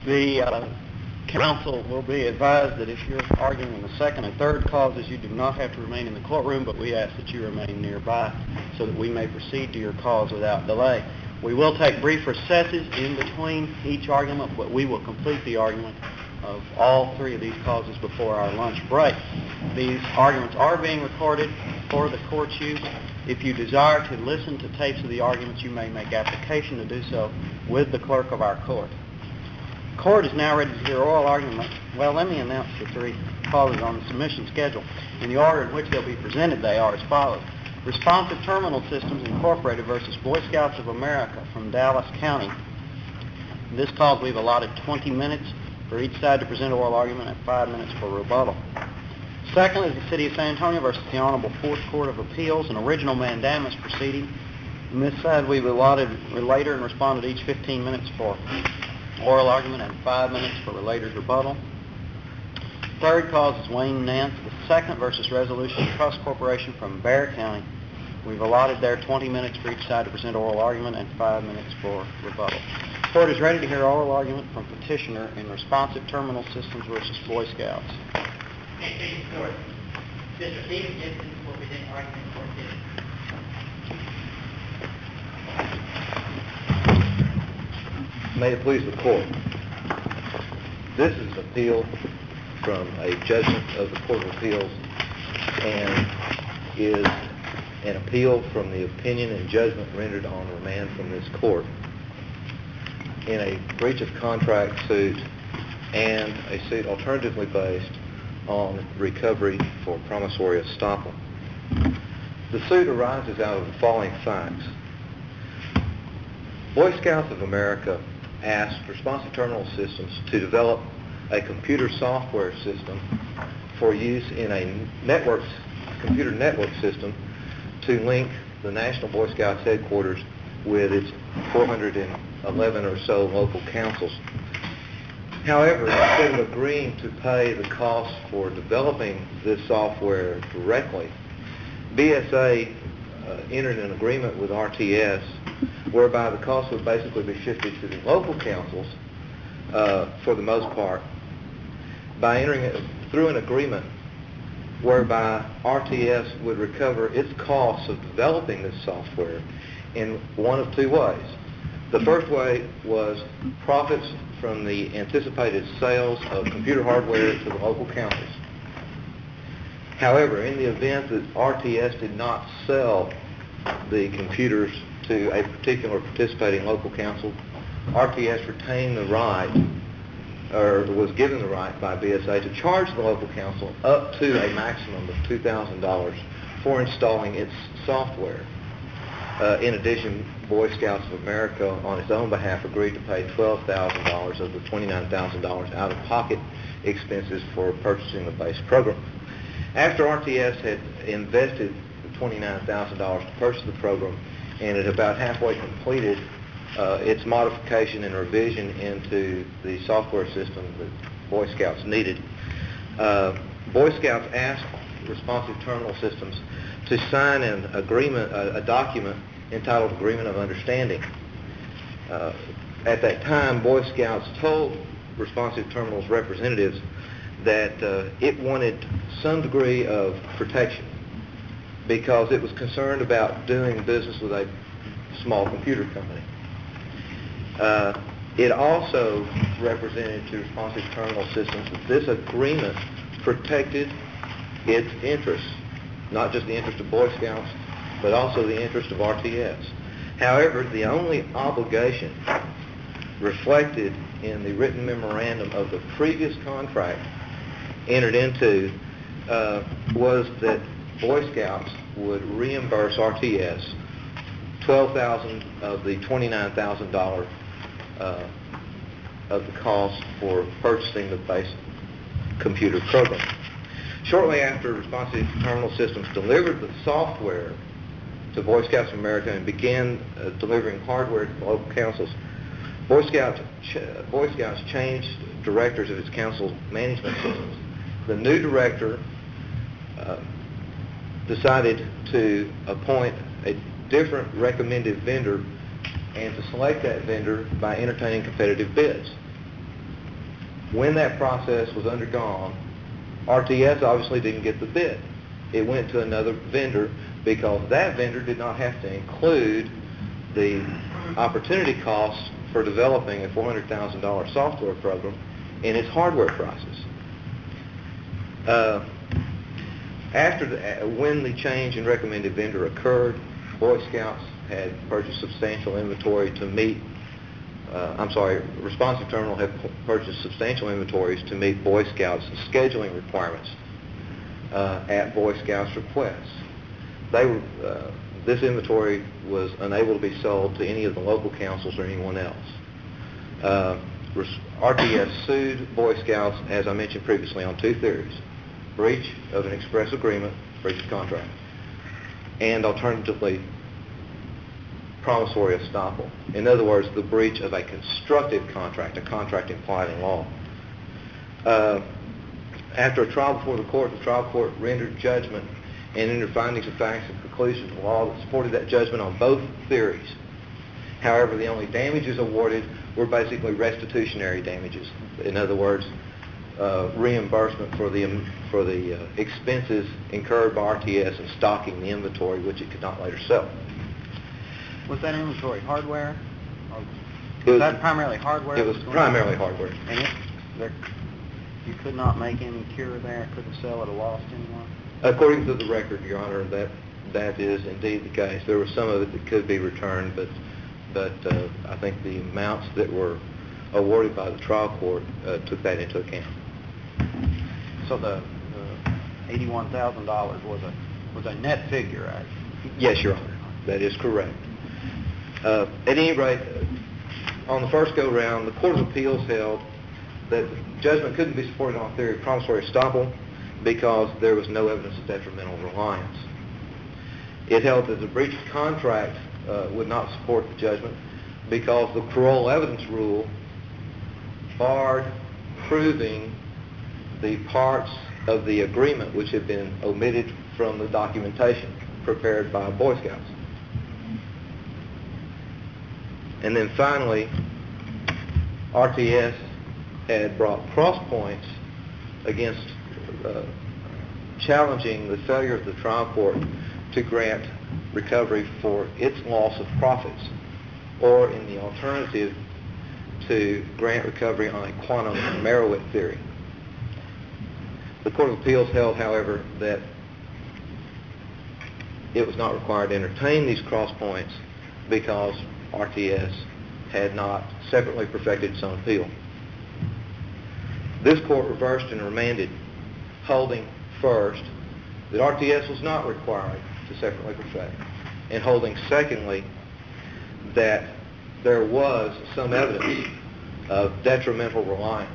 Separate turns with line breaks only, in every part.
The council will be advised that if you're arguing the second and third causes, you do not have to remain in the courtroom, but we ask that you remain nearby so that we may proceed to your cause without delay. We will take brief recesses in between each argument, but we will complete the argument of all three of these causes before our lunch break. These arguments are being recorded for the court's use. If you desire to listen to tapes of the arguments, you may make application to do so with the clerk of our court. Court is now ready to hear oral argument. Well, let me announce the three causes on the submission schedule. In the order in which they'll be presented, they are as follows. Responsive Terminal Systems Incorporated versus Boy Scouts of America from Dallas County. In this cause, we've allotted 20 minutes for each side to present oral argument and 5 minutes for rebuttal. Second is the City of San Antonio versus the Honorable Fourth Court of Appeals, an original mandamus proceeding. On this side, we've allotted relator and respondent each 15 minutes for oral argument and 5 minutes for relator's rebuttal. Third cause is Wayne Nance II versus Resolution Trust Corporation from Bexar County. We've allotted there 20 minutes for each side to present oral argument and 5 minutes for rebuttal. Court is ready to hear oral argument from petitioner in Responsive Terminal Systems versus Boy Scouts.
Court. Mr. Stephen Gibson will present argument for petitioner.
May it please the court. This is an appeal from a judgment of the Court of Appeals and is an appeal from the opinion and judgment rendered on remand from this court in a breach of contract suit and a suit alternatively based on recovery for promissory estoppel. The suit arises out of the following facts. Boy Scouts of America asked Responsive Terminal Systems to develop a computer software system for use in a computer network system to link the National Boy Scouts headquarters with its 411 or so local councils. However, instead of agreeing to pay the cost for developing this software directly, BSA entered an agreement with RTS whereby the cost would basically be shifted to the local councils for the most part by entering it through an agreement whereby RTS would recover its costs of developing this software in one of two ways. The first way was profits from the anticipated sales of computer hardware to the local councils. However, in the event that RTS did not sell the computers to a particular participating local council, RTS retained the right, or was given the right by BSA to charge the local council up to a maximum of $2,000 for installing its software. In addition, Boy Scouts of America, on its own behalf, agreed to pay $12,000 of the $29,000 out-of-pocket expenses for purchasing the base program. After RTS had invested the $29,000 to purchase the program and it about halfway completed its modification and revision into the software system that Boy Scouts needed, Boy Scouts asked Responsive Terminal Systems to sign an agreement, a document entitled Agreement of Understanding. At that time, Boy Scouts told Responsive Terminal's representatives that it wanted some degree of protection because it was concerned about doing business with a small computer company. It also represented to Responsive Terminal Systems that this agreement protected its interests, not just the interest of Boy Scouts, but also the interest of RTS. However, the only obligation reflected in the written memorandum of the previous contract entered into was that Boy Scouts would reimburse RTS $12,000 of the $29,000 of the cost for purchasing the base computer program. Shortly after Responsive Terminal Systems delivered the software to Boy Scouts of America and began delivering hardware to the local councils, Boy Scouts changed directors of its council management systems. The new director decided to appoint a different recommended vendor and to select that vendor by entertaining competitive bids. When that process was undergone, RTS obviously didn't get the bid. It went to another vendor because that vendor did not have to include the opportunity costs for developing a $400,000 software program in its hardware prices. When the change in recommended vendor occurred, Boy Scouts had purchased substantial inventory to meet, Responsive Terminal had purchased substantial inventories to meet Boy Scouts' scheduling requirements at Boy Scouts' request. This inventory was unable to be sold to any of the local councils or anyone else. RTS sued Boy Scouts, as I mentioned previously, on two theories: breach of an express agreement, breach of contract, and alternatively, promissory estoppel. In other words, the breach of a constructive contract, a contract implied in law. After a trial before the trial court rendered judgment and entered findings of facts and conclusions of law that supported that judgment on both theories. However, the only damages awarded were basically restitutionary damages. In other words, reimbursement for the expenses incurred by RTS in stocking the inventory, which it could not later sell.
Was that inventory hardware? Was that primarily hardware?
It was primarily hardware.
And you could not make any cure there? Couldn't sell at a loss to anyone?
According to the record, Your Honor, that is indeed the case. There was some of it that could be returned, but I think the amounts that were awarded by the trial court took that into account.
So the $81,000 was a net figure, right?
Yes, Your Honor. That is correct. At any rate, on the first go-round, the Court of Appeals held that the judgment couldn't be supported on theory of promissory estoppel because there was no evidence of detrimental reliance. It held that the breach of contract would not support the judgment because the parole evidence rule barred proving the parts of the agreement which had been omitted from the documentation prepared by Boy Scouts. And then finally, RTS had brought cross points against challenging the failure of the trial court to grant recovery for its loss of profits, or in the alternative, to grant recovery on a quantum Merowith theory. The Court of Appeals held, however, that it was not required to entertain these cross points because RTS had not separately perfected its own appeal. This court reversed and remanded, holding first that RTS was not required to separately perfect, and holding secondly that there was some evidence of detrimental reliance.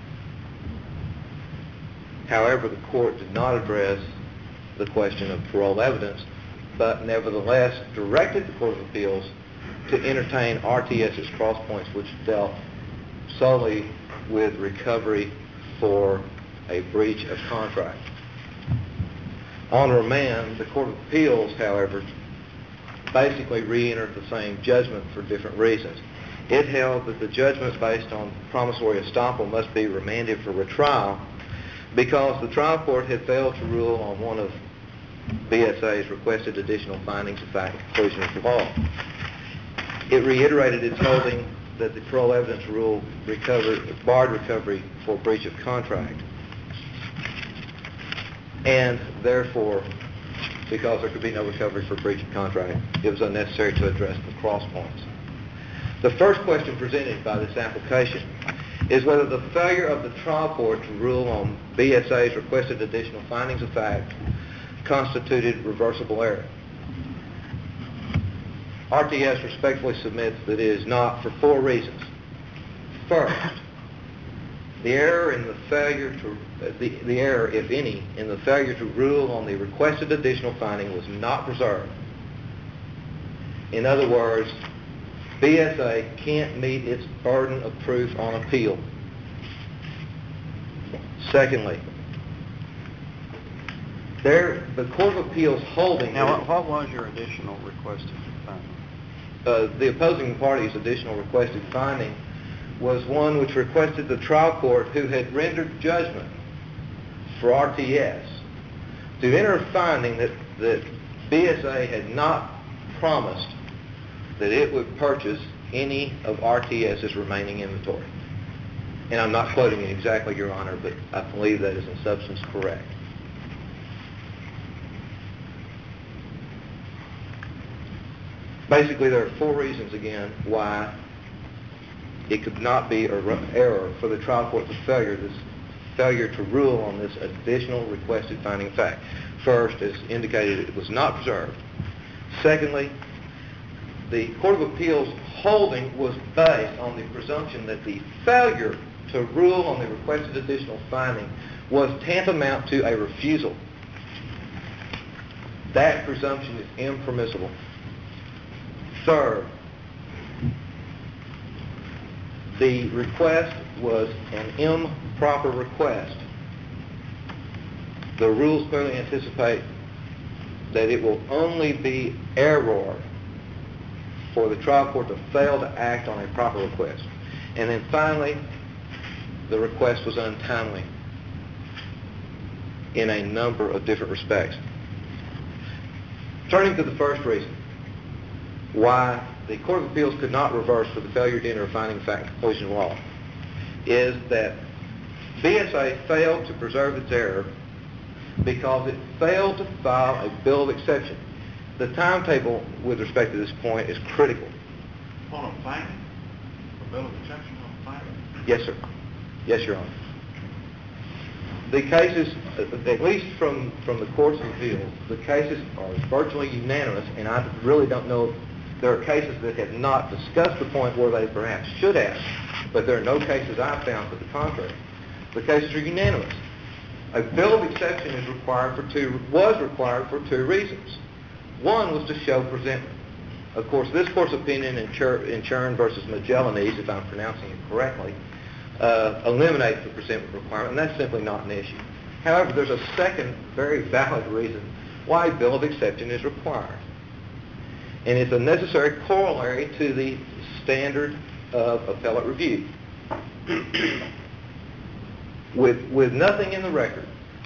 However, the court did not address the question of parole evidence, but nevertheless directed the Court of Appeals to entertain RTS's cross points, which dealt solely with recovery for a breach of contract. On remand, the Court of Appeals, however, basically re-entered the same judgment for different reasons. It held that the judgment based on promissory estoppel must be remanded for retrial because the trial court had failed to rule on one of BSA's requested additional findings of fact and conclusions of law. It reiterated its holding that the parole evidence rule barred recovery for breach of contract, and therefore, because there could be no recovery for breach of contract, it was unnecessary to address the cross points. The first question presented by this application is whether the failure of the trial court to rule on BSA's requested additional findings of fact constituted reversible error. RTS respectfully submits that it is not for four reasons. First, the error, if any, in the failure to rule on the requested additional finding was not preserved. In other words, BSA can't meet its burden of proof on appeal. Secondly, the Court of Appeals holding...
Now, what was your additional requested finding?
The opposing party's additional requested finding was one which requested the trial court, who had rendered judgment for RTS, to enter a finding that BSA had not promised that it would purchase any of RTS's remaining inventory. And I'm not quoting it exactly, Your Honor, but I believe that is in substance correct. Basically, there are 4 reasons, again, why it could not be an error for the trial court's failure to rule on this additional requested finding of fact. First, as indicated, it was not preserved. Secondly, the Court of Appeals holding was based on the presumption that the failure to rule on the requested additional finding was tantamount to a refusal. That presumption is impermissible. Third, the request was an improper request. The rules clearly anticipate that it will only be error for the trial court to fail to act on a proper request. And then finally, the request was untimely in a number of different respects. Turning to the first reason why the Court of Appeals could not reverse for the failure to enter a finding of fact and conclusion of law is that BSA failed to preserve its error because it failed to file a bill of exception. The timetable with respect to this point is critical.
On a finding? A bill of exception on a finding?
Yes, sir. Yes, Your Honor. The cases, at least from the Courts of Appeals, the cases are virtually unanimous, and I really don't know if there are cases that have not discussed the point where they perhaps should have, but there are no cases I've found to the contrary. The cases are unanimous. A bill of exception was required for 2 reasons. One was to show presentment. Of course, this Court's opinion in Churn versus Magellanes, if I'm pronouncing it correctly, eliminates the presentment requirement, and that's simply not an issue. However, there's a second very valid reason why a bill of exception is required. And it's a necessary corollary to the standard of appellate review. With nothing in the record,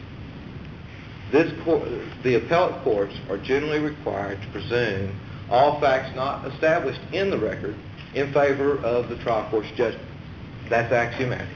the appellate courts are generally required to presume all facts not established in the record in favor of the trial court's judgment. That's axiomatic.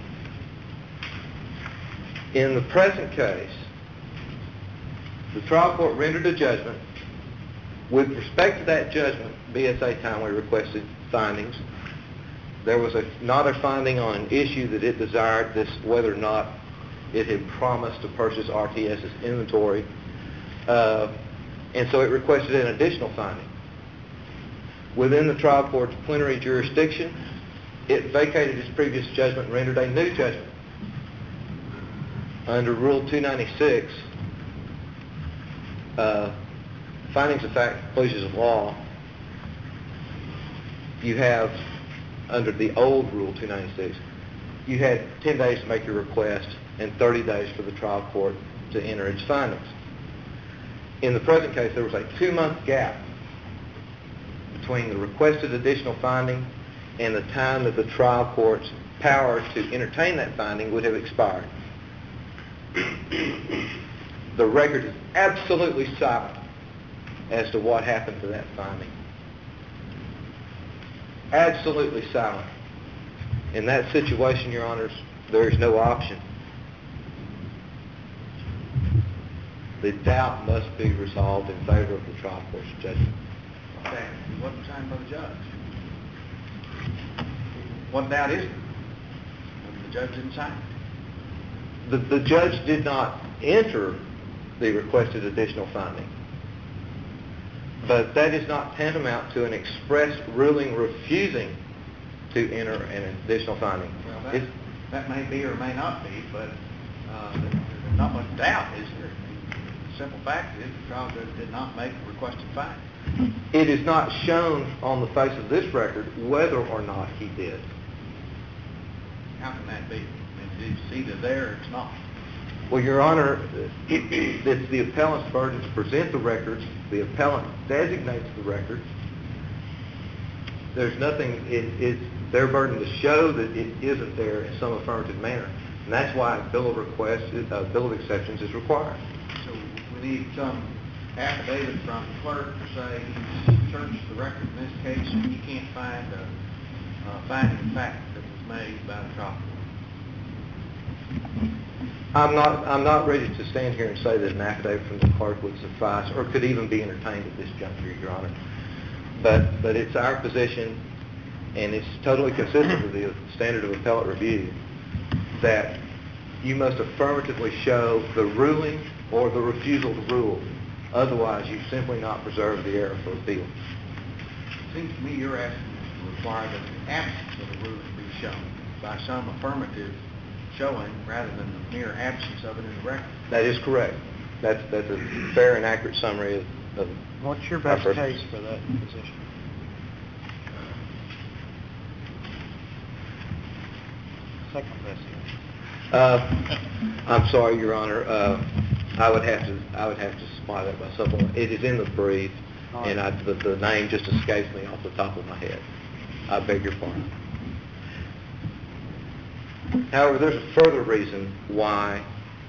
In the present case, the trial court rendered a judgment. With respect to that judgment, BSA timely requested findings. There was not a finding on an issue that it desired, whether or not it had promised to purchase RTS's inventory, and so it requested an additional finding. Within the trial court's plenary jurisdiction, it vacated its previous judgment and rendered a new judgment. Under Rule 296, findings of fact, conclusions of law, you have, under the old Rule 296, you had 10 days to make your request and 30 days for the trial court to enter its findings. In the present case, there was a 2-month gap between the requested additional finding and the time that the trial court's power to entertain that finding would have expired. The record is absolutely silent as to what happened to that finding. Absolutely silent. In that situation, Your Honors, there is no option. The doubt must be resolved in favor of the trial court's judgment.
Okay. It wasn't signed by the judge. What doubt is there? The judge didn't sign it.
The judge did not enter the requested additional finding. But that is not tantamount to an express ruling refusing to enter an additional finding.
Well, that may be or may not be, but there's not much doubt, is there? The simple fact is the trial judge did not make the requested finding.
It is not shown on the face of this record whether or not he did.
How can that be? I mean, it's either there or it's not.
Well, Your Honor, it's the appellant's burden to present the records. The appellant designates the records. There's nothing, their burden to show that it isn't there in some affirmative manner. And that's why a bill of exceptions is required.
So we need some affidavit from the clerk to say he's searched the record in this case and he can't find a finding of fact that was made by the trial court.
I'm not ready to stand here and say that an affidavit from the clerk would suffice or could even be entertained at this juncture, Your Honor. But it's our position, and it's totally consistent with the standard of appellate review, that you must affirmatively show the ruling or the refusal to rule. Otherwise, you simply not preserve the error for appeal.
It seems to me you're asking us to require that the absence of a ruling be shown by some affirmative showing rather than the mere absence of it in the record.
That is correct. That's a fair and accurate summary of
What's your best case for that position? Second best case.
I'm sorry, Your Honor. I would have to supply that by supplement. It is in the brief, and the name just escapes me off the top of my head. I beg your pardon. However, there's a further reason why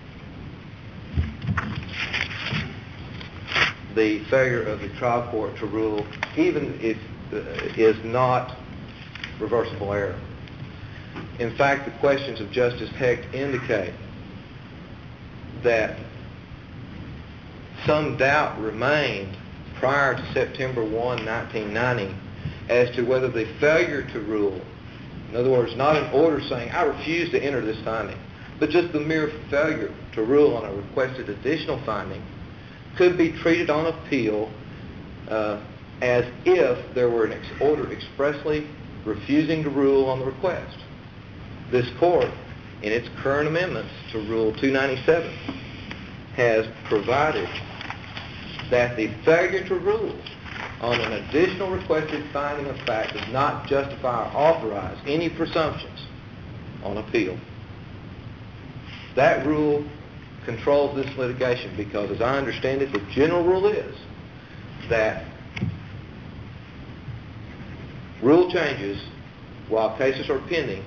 the failure of the trial court to rule, even if is not reversible error. In fact, the questions of Justice Hecht indicate that some doubt remained prior to September 1, 1990 as to whether the failure to rule, in other words, not an order saying, I refuse to enter this finding, but just the mere failure to rule on a requested additional finding, could be treated on appeal as if there were an order expressly refusing to rule on the request. This court, in its current amendments to Rule 297, has provided that the failure to rule on an additional requested finding of fact does not justify or authorize any presumptions on appeal. That rule controls this litigation because, as I understand it, the general rule is that rule changes while cases are pending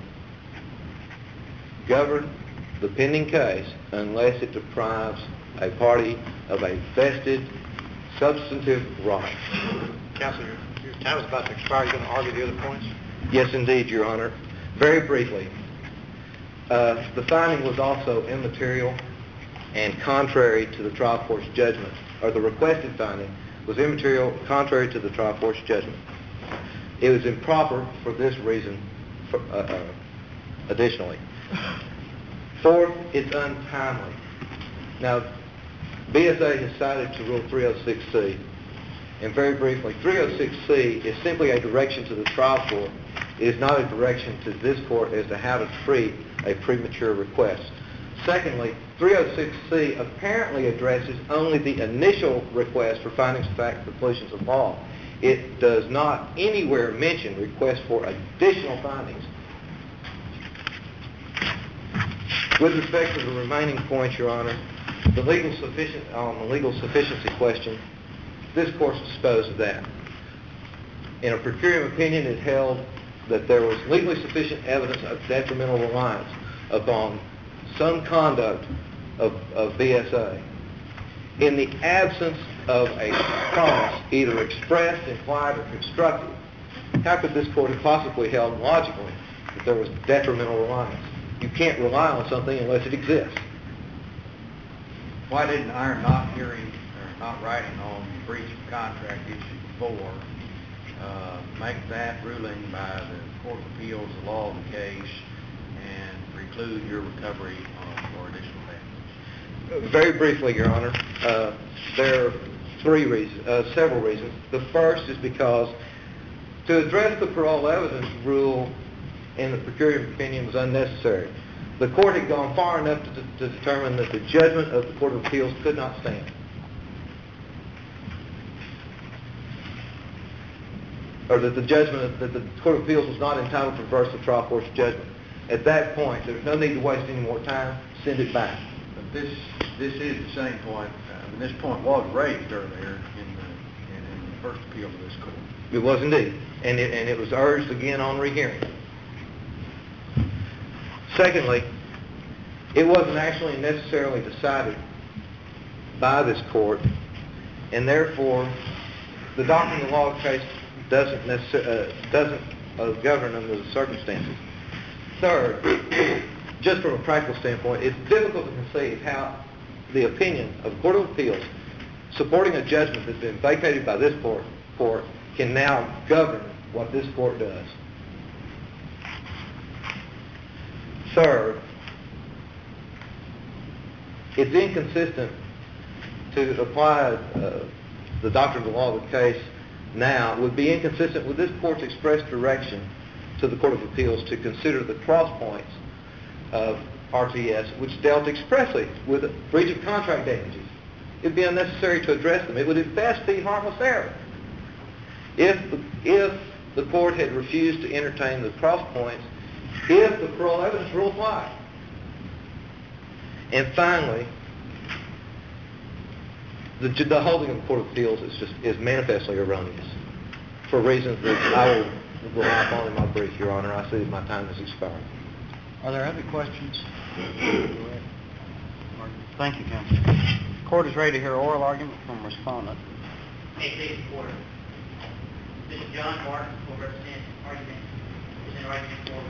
govern the pending case unless it deprives a party of a vested substantive right.
Counselor, your time is about to expire. You're going to argue the other points?
Yes, indeed, Your Honor. Very briefly, the finding was also immaterial and contrary to the trial court's judgment, or the requested finding was immaterial, contrary to the trial court's judgment. It was improper for this reason, additionally. Fourth, it's untimely. Now, BSA has cited to Rule 306C, and very briefly, 306C is simply a direction to the trial court. It is not a direction to this court as to how to treat a premature request. Secondly, 306C apparently addresses only the initial request for findings of fact and conclusions of law. It does not anywhere mention requests for additional findings. With respect to the remaining points, Your Honor, the legal sufficiency question, this court disposed of that. In a per curiam opinion, it held that there was legally sufficient evidence of detrimental reliance upon some conduct of BSA. In the absence of a promise, either expressed, implied, or constructed, how could this court have possibly held logically that there was detrimental reliance? You can't rely on something unless it exists.
Why didn't our not hearing or not writing on the breach of contract issue before make that ruling by the Court of Appeals the law of the case and preclude your recovery for additional damage?
Very briefly, Your Honor, there are several reasons. The first is because to address the parole evidence rule in the per curiam opinion was unnecessary. The court had gone far enough to determine that the judgment of the Court of Appeals could not stand. Or that the Court of Appeals was not entitled to reverse the trial court's judgment. At that point, there's no need to waste any more time. Send it back.
But this is the same point. This point was raised earlier in the first appeal to this court.
It was indeed. And it was urged again on rehearing. Secondly, it wasn't actually necessarily decided by this court, and therefore the doctrine of the law case doesn't govern under the circumstances. Third, just from a practical standpoint, it's difficult to conceive how the opinion of the Court of Appeals supporting a judgment that's been vacated by this court can now govern what this court does. Third, it's inconsistent to apply the doctrine of the law of the case now. It would be inconsistent with this court's express direction to the Court of Appeals to consider the cross points of RTS, which dealt expressly with breach of contract damages. It would be unnecessary to address them. It would at best be harmless error. If the court had refused to entertain the cross points, if the parole evidence rule applied. And finally, the holding of the Court of Appeals is manifestly erroneous for reasons that I will rely upon in my brief, Your Honor. I see that my time has expired.
Are there other questions? Thank you, counsel. The court is ready to hear oral argument from respondent.
May it please the court. Mr. John Martin will present argument for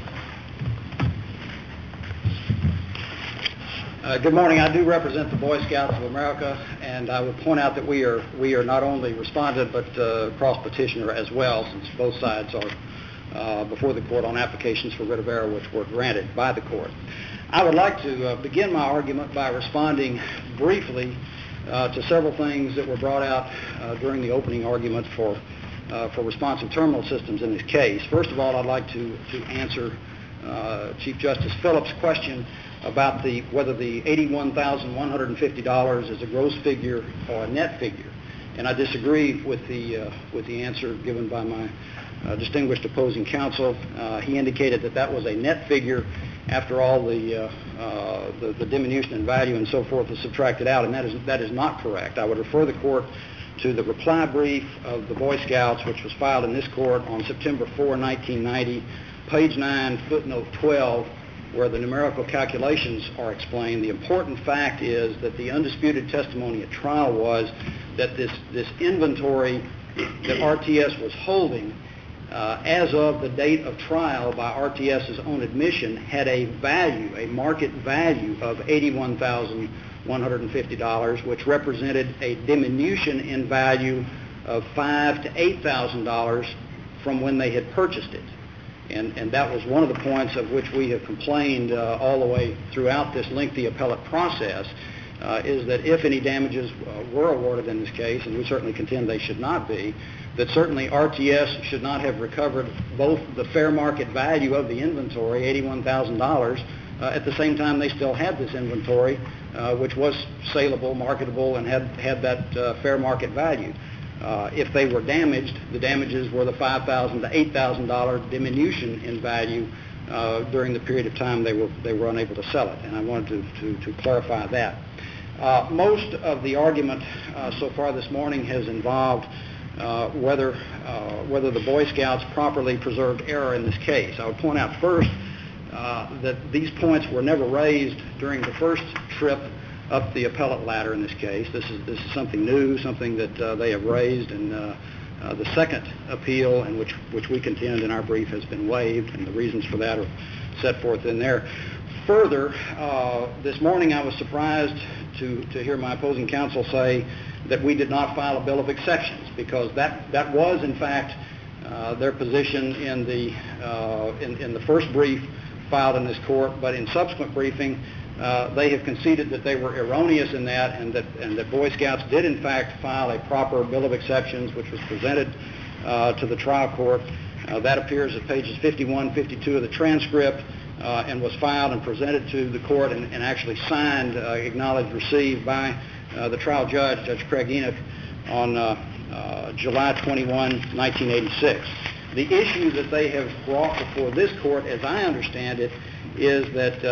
Good morning. I do represent the Boy Scouts of America, and I would point out that we are not only respondent but cross petitioner as well, since both sides are before the court on applications for writ of error which were granted by the court. I would like to begin my argument by responding briefly to several things that were brought out during the opening argument for responsive terminal systems in this case. First of all, I'd like to answer Chief Justice Phillips' question about whether the $81,150 is a gross figure or a net figure, and I disagree with the answer given by my distinguished opposing counsel. He indicated that was a net figure after all the diminution in value and so forth is subtracted out, and that is not correct. I would refer the court to the reply brief of the Boy Scouts, which was filed in this court on September 4, 1990, page 9, footnote 12, where the numerical calculations are explained. The important fact is that the undisputed testimony at trial was that this inventory that RTS was holding as of the date of trial by RTS's own admission had a market value of $81,150, which represented a diminution in value of $5,000 to $8,000 from when they had purchased it. And that was one of the points of which we have complained all the way throughout this lengthy appellate process, is that if any damages were awarded in this case, and we certainly contend they should not be, that certainly RTS should not have recovered both the fair market value of the inventory, $81,000, at the same time they still had this inventory, which was saleable, marketable, and had that fair market value. If they were damaged, the damages were the $5,000 to $8,000 diminution in value during the period of time they were unable to sell it, and I wanted to clarify that. Most of the argument so far this morning has involved whether the Boy Scouts properly preserved error in this case. I would point out first that these points were never raised during the first trip up the appellate ladder in this case. This is something new, something that they have raised, and the second appeal, in which we contend in our brief, has been waived, and the reasons for that are set forth in there. Further, this morning I was surprised to hear my opposing counsel say that we did not file a bill of exceptions, because that was in fact their position in the first brief filed in this court, but in subsequent briefing they have conceded that they were erroneous in that, and that Boy Scouts did in fact file a proper bill of exceptions, which was presented to the trial court. That appears at pages 51, 52 of the transcript, and was filed and presented to the court and actually signed, acknowledged, received by the trial judge, Judge Craig Enoch, on July 21, 1986. The issue that they have brought before this court, as I understand it, is that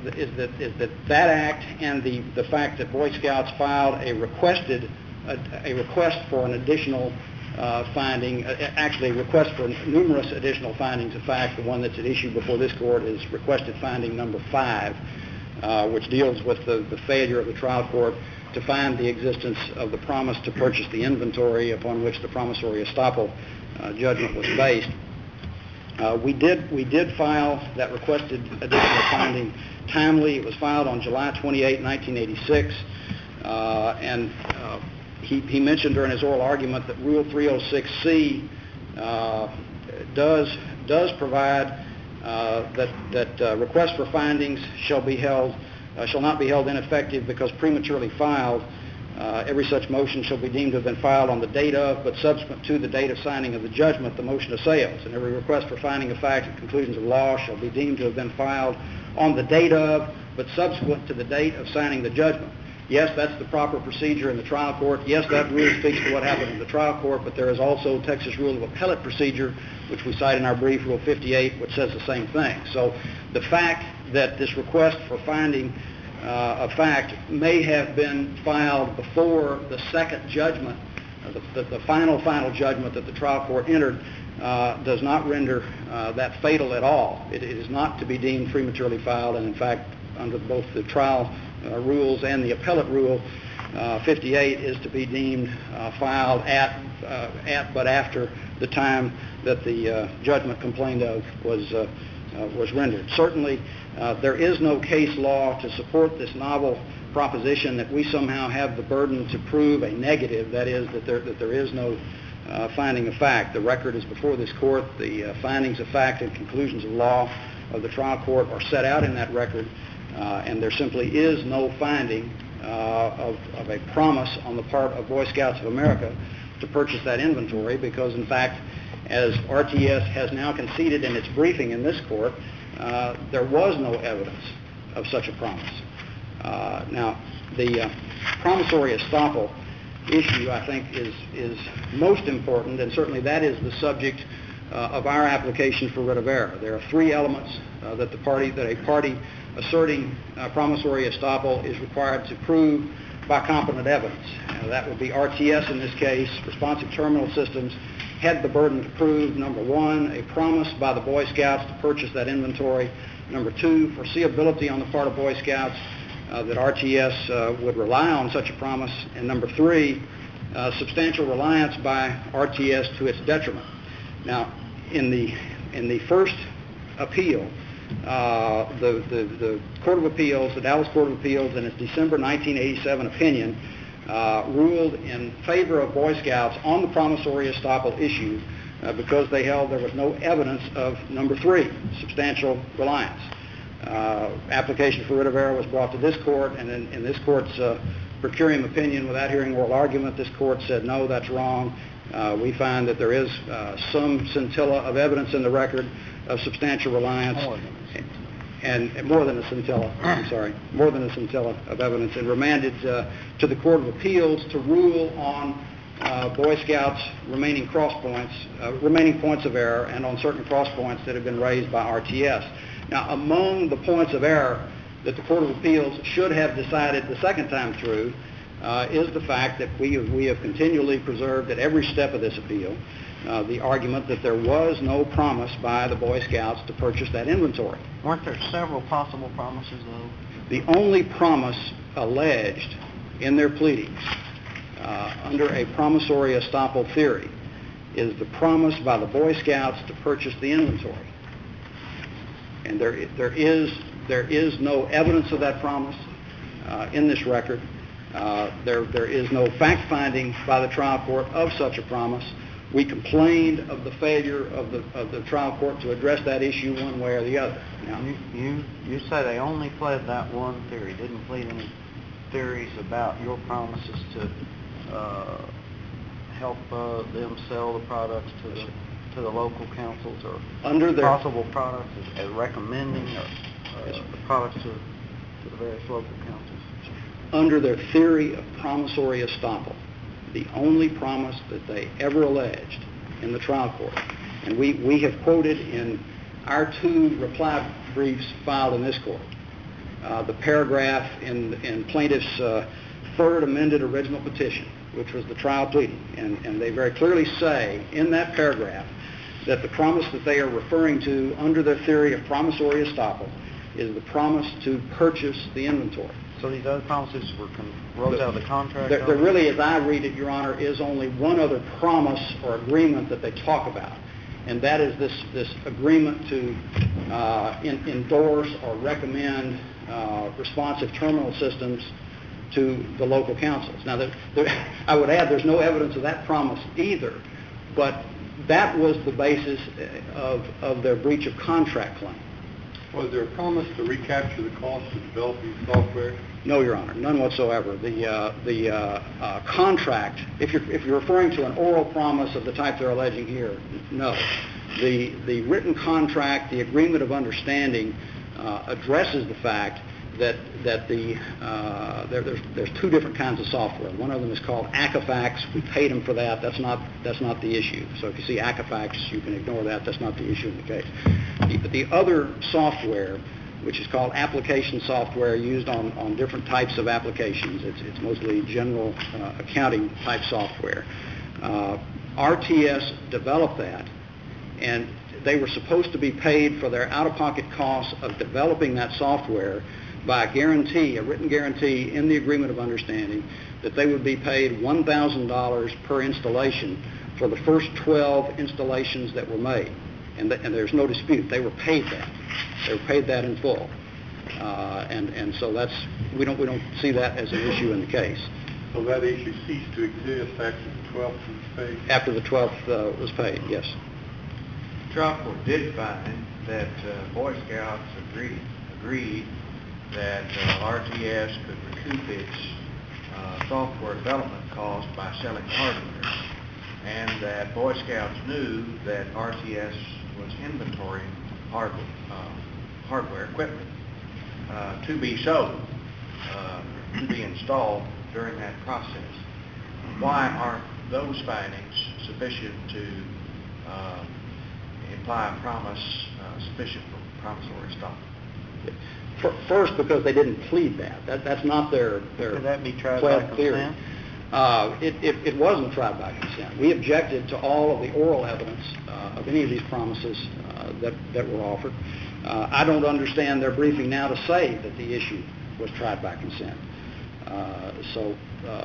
act and the fact that Boy Scouts filed a request for an additional finding, actually a request for numerous additional findings of fact. The one that's at issue before this court is requested finding number 5, which deals with the failure of the trial court to find the existence of the promise to purchase the inventory upon which the promissory estoppel judgment was based. We did file that requested additional finding timely. It was filed on July 28, 1986, and he mentioned during his oral argument that Rule 306C does provide that requests for findings shall not be held ineffective because prematurely filed. Every such motion shall be deemed to have been filed on the date of, but subsequent to the date of signing of the judgment, the motion assails. And every request for finding of fact and conclusions of law shall be deemed to have been filed on the date of, but subsequent to the date of signing the judgment. Yes, that's the proper procedure in the trial court. Yes, that rule speaks to what happened in the trial court, but there is also Texas Rule of Appellate Procedure, which we cite in our brief, Rule 58, which says the same thing. So the fact that this request for finding of fact may have been filed before the second judgment, the final judgment that the trial court entered, does not render that fatal at all. It is not to be deemed prematurely filed, and in fact, under both the trial rules and the appellate rule, 58 is to be deemed filed at but after the time that the judgment complained of was rendered. Certainly, there is no case law to support this novel proposition that we somehow have the burden to prove a negative, that is, that there is no finding of fact. The record is before this court. The findings of fact and conclusions of law of the trial court are set out in that record, and there simply is no finding of a promise on the part of Boy Scouts of America to purchase that inventory because, in fact, as RTS has now conceded in its briefing in this court, there was no evidence of such a promise. Now, the promissory estoppel issue, I think, is most important, and certainly that is the subject of our application for writ of error. There are 3 elements that a party asserting promissory estoppel is required to prove by competent evidence. That would be RTS in this case. Responsive Terminal Systems had the burden to prove, number 1, a promise by the Boy Scouts to purchase that inventory. Number 2, foreseeability on the part of Boy Scouts that RTS would rely on such a promise. And number 3, substantial reliance by RTS to its detriment. Now, in the first appeal, the Court of Appeals, the Dallas Court of Appeals, in its December 1987 opinion, ruled in favor of Boy Scouts on the promissory estoppel issue because they held there was no evidence of number 3, substantial reliance. Application for writ of error was brought to this court, and in this court's per curiam opinion, without hearing oral argument, this court said, no, that's wrong. We find that there is some scintilla of evidence in the record of substantial reliance. More than a scintilla of evidence, and remanded to the Court of Appeals to rule on Boy Scouts' remaining points of error, and on certain cross points that have been raised by RTS. Now, among the points of error that the Court of Appeals should have decided the second time through is the fact that we have continually preserved at every step of this appeal the argument that there was no promise by the Boy Scouts to purchase that inventory.
Weren't there several possible promises, though?
The only promise alleged in their pleadings under a promissory estoppel theory is the promise by the Boy Scouts to purchase the inventory. And there is no evidence of that promise in this record. There is no fact-finding by the trial court of such a promise. We complained of the failure of the trial court to address that issue one way or the other.
Now, you say they only pled that one theory, didn't plead any theories about your promises to help them sell the products to the local councils, or
under their
possible products as recommending the products to the various local councils?
Under their theory of promissory estoppel, the only promise that they ever alleged in the trial court, and we have quoted in our 2 reply briefs filed in this court, the paragraph in plaintiff's third amended original petition, which was the trial pleading. And they very clearly say in that paragraph that the promise that they are referring to under their theory of promissory estoppel is the promise to purchase the inventory.
So these other promises rose out of the contract?
There really, as I read it, Your Honor, is only one other promise or agreement that they talk about, and that is this agreement to endorse or recommend responsive terminal systems to the local councils. Now, I would add there's no evidence of that promise either, but that was the basis of their breach of contract claim.
Was there a promise to recapture the cost of developing software?
No, Your Honor, none whatsoever. The contract, if you're referring to an oral promise of the type they're alleging here, no. The written contract, the agreement of understanding, addresses the fact that there's two different kinds of software. One of them is called Acafax. We paid them for that. That's not the issue. So if you see Acafax, you can ignore that. That's not the issue in the case. The other software, which is called application software used on different types of applications, it's mostly general accounting type software. RTS developed that, and they were supposed to be paid for their out-of-pocket costs of developing that software by a written guarantee in the agreement of understanding that they would be paid $1,000 per installation for the first 12 installations that were made. And there's no dispute. They were paid that. They were paid that in full. And so we don't see that as an issue in the case.
So that issue ceased to exist after the 12th was paid? After the
12th was paid, yes.
The trial court did find that Boy Scouts agreed that RTS could recoup its software development cost by selling hardware, and that Boy Scouts knew that RTS was inventorying hardware equipment to be sold, to be installed during that process. Why aren't those findings sufficient to imply a promise sufficient for promissory estoppel?
First, because they didn't plead that. That's not their
Could that be tried by consent?
It wasn't tried by consent. We objected to all of the oral evidence of any of these promises that were offered. I don't understand their briefing now to say that the issue was tried by consent. So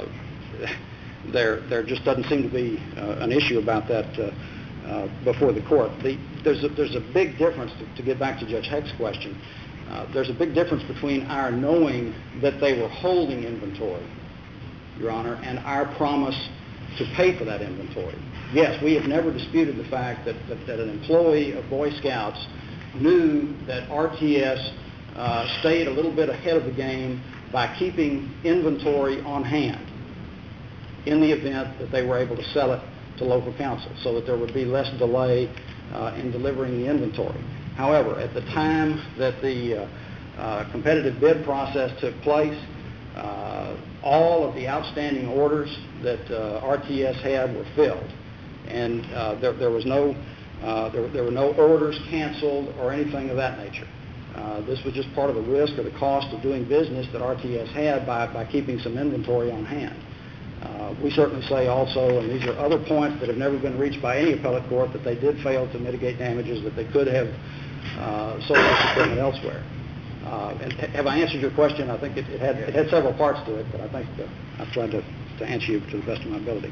there just doesn't seem to be an issue about that before the court. There's a big difference, to get back to Judge Heck's question, there's a big difference between our knowing that they were holding inventory, Your Honor, and our promise to pay for that inventory. Yes, we have never disputed the fact that an employee of Boy Scouts knew that RTS stayed a little bit ahead of the game by keeping inventory on hand in the event that they were able to sell it to local council, so that there would be less delay in delivering the inventory. However, at the time that the competitive bid process took place, all of the outstanding orders that RTS had were filled, and there were no orders canceled or anything of that nature. This was just part of the risk or the cost of doing business that RTS had by keeping some inventory on hand. We certainly say also, and these are other points that have never been reached by any appellate court, that they did fail to mitigate damages, that they could have sold this equipment elsewhere. And have I answered your question? I think it had several parts to it, but I think I've tried to answer you to the best of my ability.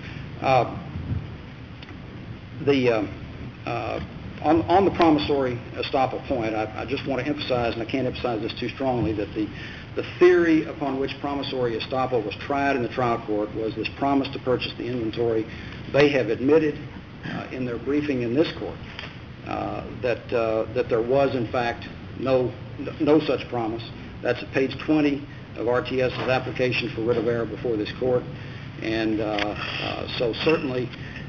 On the promissory estoppel point, I just want to emphasize, and I can't emphasize this too strongly, that the theory upon which promissory estoppel was tried in the trial court was this promise to purchase the inventory. They have admitted in their briefing in this court that there was, in fact, no such promise. That's at page 20 of RTS's application for writ of error before this court. And so certainly,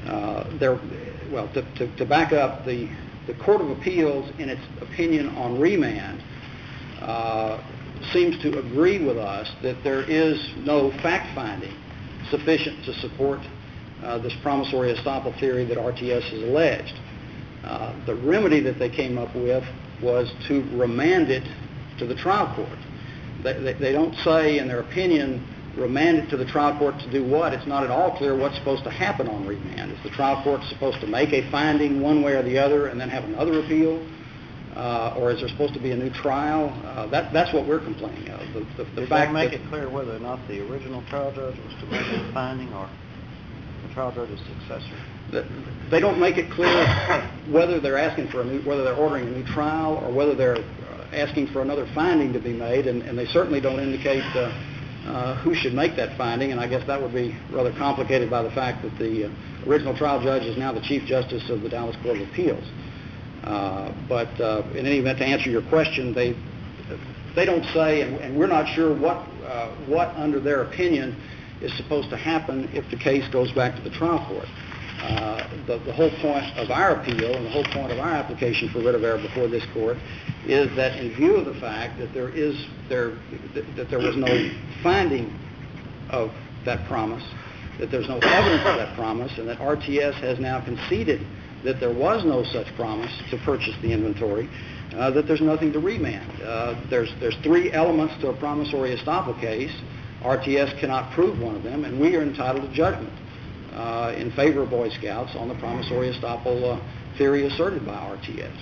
to back up, the Court of Appeals, in its opinion on remand, seems to agree with us that there is no fact-finding sufficient to support this promissory estoppel theory that RTS has alleged. The remedy that they came up with was to remand it to the trial court. They don't say in their opinion remand it to the trial court to do what? It's not at all clear what's supposed to happen on remand. Is the trial court supposed to make a finding one way or the other and then have another appeal? Or is there supposed to be a new trial? That's what we're complaining of.
Did they make it clear whether or not the original trial judge was to make a finding or the trial judge's successor?
They don't make it clear whether they're asking for whether they're ordering a new trial or whether they're asking for another finding to be made, and they certainly don't indicate who should make that finding, and I guess that would be rather complicated by the fact that the original trial judge is now the Chief Justice of the Dallas Court of Appeals. But in any event, to answer your question, they don't say, and we're not sure what under their opinion is supposed to happen if the case goes back to the trial court. The whole point of our appeal and the whole point of our application for writ of error before this court is that in view of the fact that there was no finding of that promise, that there's no evidence of that promise, and that RTS has now conceded that there was no such promise to purchase the inventory, that there's nothing to remand. There's three elements to a promissory estoppel case. RTS cannot prove one of them, and we are entitled to judgment in favor of Boy Scouts on the promissory estoppel theory asserted by RTS.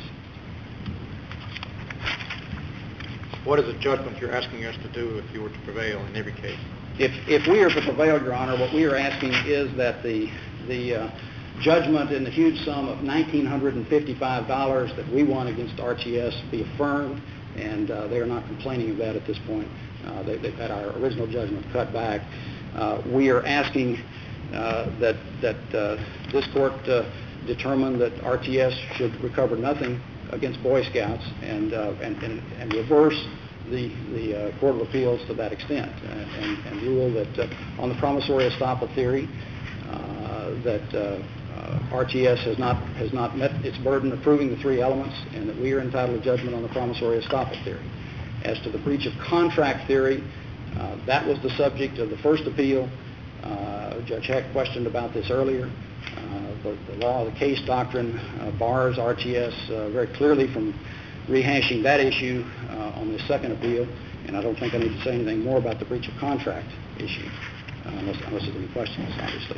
What is the judgment you're asking us to do if you were to prevail in every case?
If we are to prevail, Your Honor, what we are asking is that the judgment in the huge sum of $1,955 that we won against RTS be affirmed, and they are not complaining of that at this point. They've had our original judgment cut back. We are asking that this court determine that RTS should recover nothing against Boy Scouts and reverse the Court of Appeals to that extent and rule that on the promissory estoppel theory that RTS has not met its burden of proving the three elements, and that we are entitled to judgment on the promissory estoppel theory. As to the breach of contract theory, that was the subject of the first appeal. Judge Heck questioned about this earlier. The law of the case doctrine bars RTS very clearly from rehashing that issue on the second appeal, and I don't think I need to say anything more about the breach of contract issue, unless there's any questions, obviously.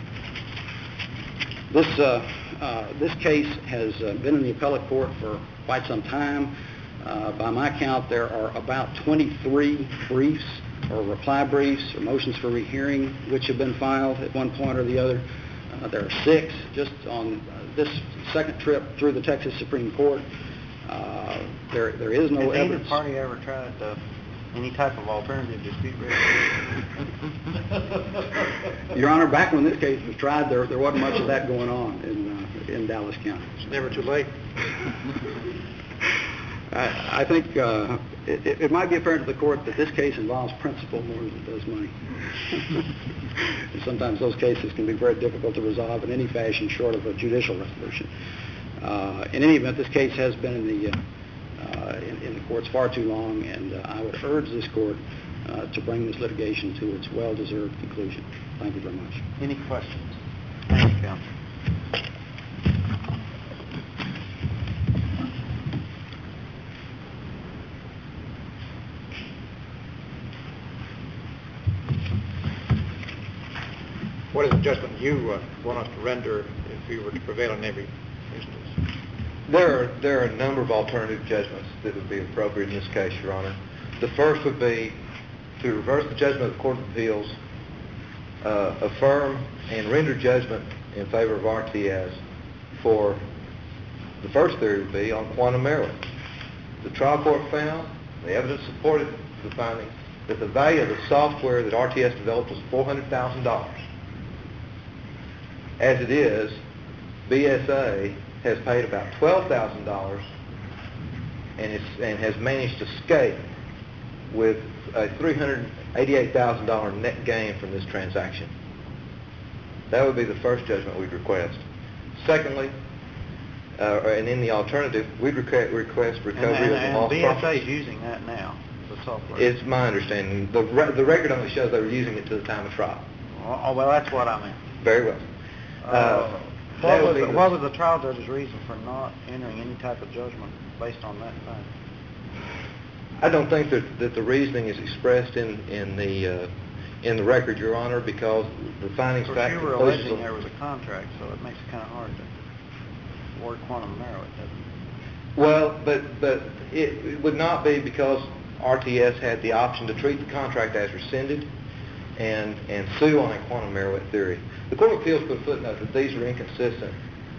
This case has been in the appellate court for quite some time. By my count, there are about 23 briefs or reply briefs or motions for rehearing which have been filed at one point or the other. There are 6 just on this second trip through the Texas Supreme Court. There is no evidence.
Has either party ever tried any type of alternative dispute resolution?
Your Honor, back when this case was tried, there wasn't much of that going on in Dallas County.
It's never too late.
I think it might be apparent to the court that this case involves principle more than it does money. And sometimes those cases can be very difficult to resolve in any fashion short of a judicial resolution. In any event, this case has been in the courts far too long, and I would urge this court to bring this litigation to its well-deserved conclusion. Thank you very much.
Any questions? Thank you, counsel.
What is the judgment you want us to render if we were to prevail in every instance?
There are a number of alternative judgments that would be appropriate in this case, Your Honor. The first would be to reverse the judgment of the Court of Appeals, affirm and render judgment in favor of RTS for the first theory would be on quantum Maryland. The trial court found, the evidence supported the finding, that the value of the software that RTS developed was $400,000. As it is, BSA has paid about $12,000 and has managed to escape with a $388,000 net gain from this transaction. That would be the first judgment we'd request. Secondly, and in the alternative, we'd request recovery of the lost
BSA
profits.
is using that now, the software.
It's my understanding. The record only shows they were using it to the time of trial.
Oh, well, that's what I meant.
Very well.
What was the trial judge's reason for not entering any type of judgment based on that fact?
I don't think that the reasoning is expressed in the in the record, Your Honor, because the findings,
Of
fact,
course, you were
conclusions
alleging there was a contract, so it makes it kind of hard to word quantum merit, doesn't it?
Well, but it would not be because RTS had the option to treat the contract as rescinded and sue on a quantum merit theory. The Court of Appeals put a footnote that these are inconsistent.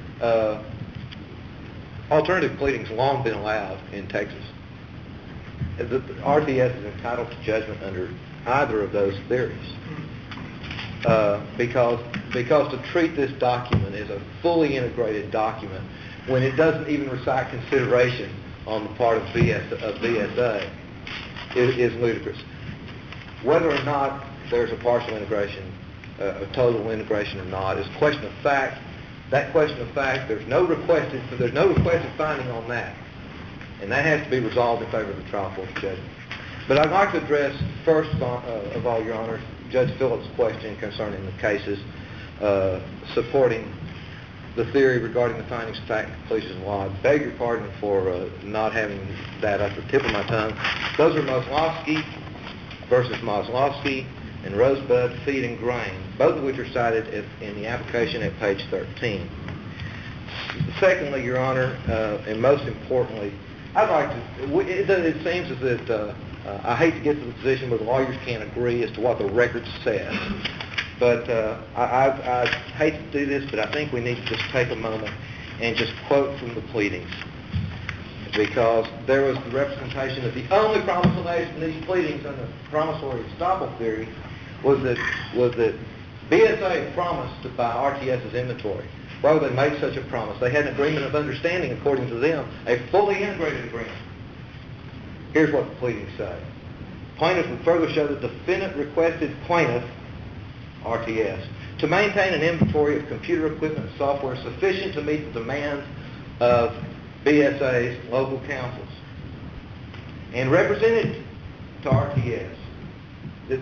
Alternative pleadings have long been allowed in Texas. The RTS is entitled to judgment under either of those theories. Because to treat this document as a fully integrated document when it doesn't even recite consideration on the part of BSA is ludicrous. Whether or not there's a partial integration, a total integration or not, is a question of fact. That question of fact, there's no requested finding on that, and that has to be resolved in favor of the trial court's judgment. But I'd like to address first of all, Your Honor, Judge Phillips' question concerning the cases supporting the theory regarding the findings of fact and conclusions of law. I beg your pardon for not having that at the tip of my tongue. Those are Mozlowski versus Mozlowski and Rosebud Feed and Grain, both of which are cited in the application at page 13. Secondly, Your Honor, and most importantly, I'd like to, it seems as if I hate to get to the position where the lawyers can't agree as to what the record says. But I hate to do this, but I think we need to just take a moment and just quote from the pleadings. Because there was the representation that the only promise alleged in these pleadings on the promissory estoppel theory was that BSA promised to buy RTS's inventory. Why would they make such a promise? They had an agreement of understanding, according to them, a fully integrated agreement. Here's what the pleadings say. Plaintiff would further show that the defendant requested plaintiff, RTS, to maintain an inventory of computer equipment and software sufficient to meet the demands of BSA's local councils, and represented to RTS that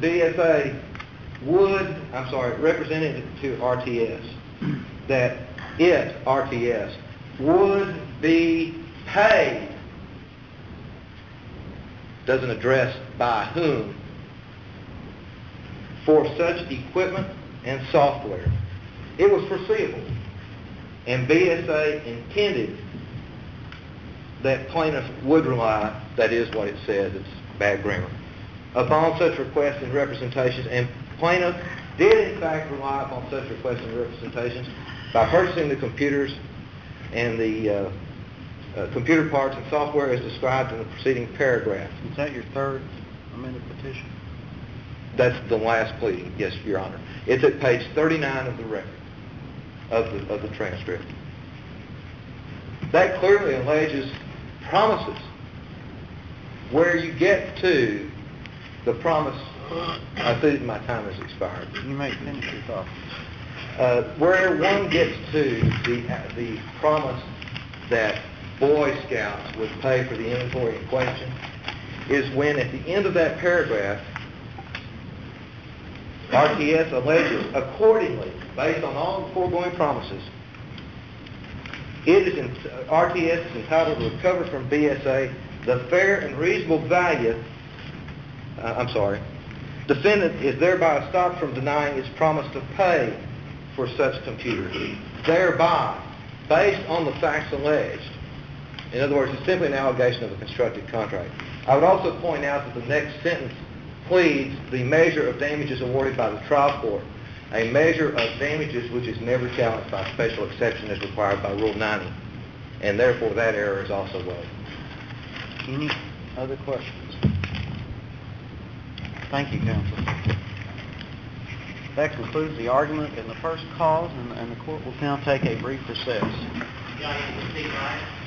represented to RTS that RTS, would be paid. Doesn't address by whom, for such equipment and software. It was foreseeable, and BSA intended that plaintiff would rely, that is what it says, it's bad grammar, upon such requests and representations, and plaintiff did in fact rely upon such requests and representations by purchasing the computers and the computer parts and software as described in the preceding paragraph.
Is that your third amended petition?
That's the last pleading, yes, Your Honor. It's at page 39 of the record, of the transcript. That clearly alleges promises. Where you get to the promise, I see my time has expired.
You may finish your thought.
Where one gets to the promise that Boy Scouts would pay for the inventory in question is when at the end of that paragraph, RTS alleges accordingly, based on all the foregoing promises, RTS is entitled to recover from BSA the fair and reasonable value, defendant is thereby stopped from denying its promise to pay for such computers, thereby, based on the facts alleged. In other words, it's simply an allegation of a constructed contract. I would also point out that the next sentence pleads the measure of damages awarded by the trial court, a measure of damages which is never challenged by special exception as required by Rule 90, and therefore that error is also waived.
Any other questions? Thank you, counsel. That concludes the argument in the first cause, and the court will now take a brief recess.
Y'all need to proceed, right?